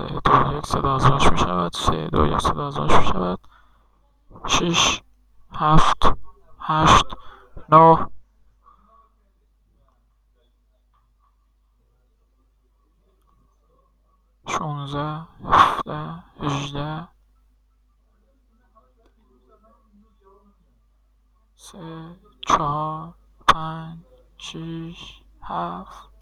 سه دو یک صدا آزمایش می شود. سه دو یک صدا آزمایش می شود. 6 7 8 9 16 17 18 3 4 5 6 7